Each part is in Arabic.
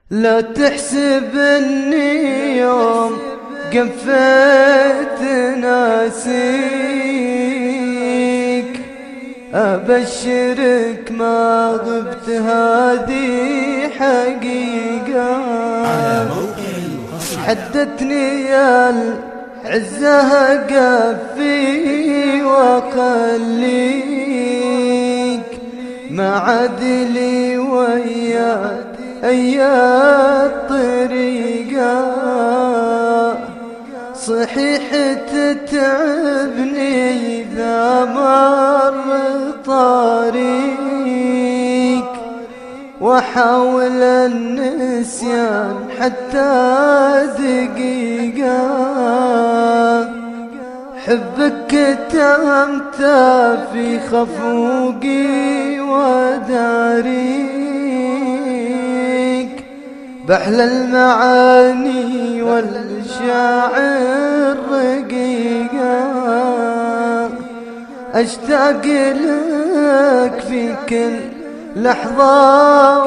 لا تحسب اني يوم قفيت ناسيك، ابشرك ما غبت هذه حقيقة. حدتني يا العزة قفي وخليك، ما عدلي وياك أي الطريقة. صحيح تتعبني إذا مر طريق، وحاول النسيان حتى دقيقة. حبك كتمت في خفوقي وداريك، بحل المعاني والشاعر رقيقة. أشتاق لك في كل لحظة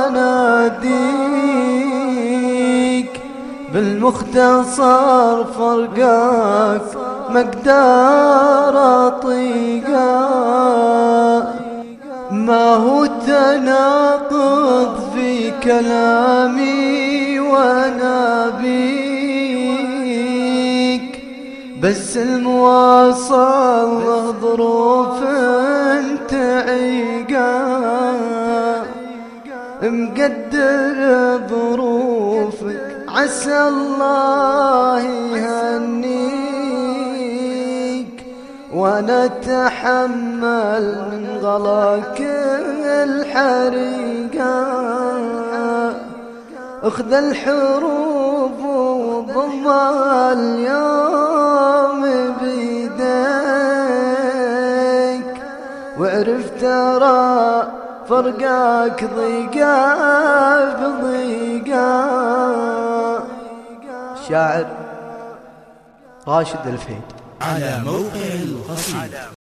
واناديك، بالمختصر فرقك مقدار أطيقه. ما هو تناقض في كلامي وانا بيك، بس المواصل له ظروف تعيقه. مقدر ظروفك عسى الله يهنيك، وانا اتحمل من غلاك الحريقة. اخذ الحروب وضمها اليوم بيديك، واعرف ترى فرقاك ضيقة بضيقة. شاعر راشد الفهيد. على موقع القصيدة.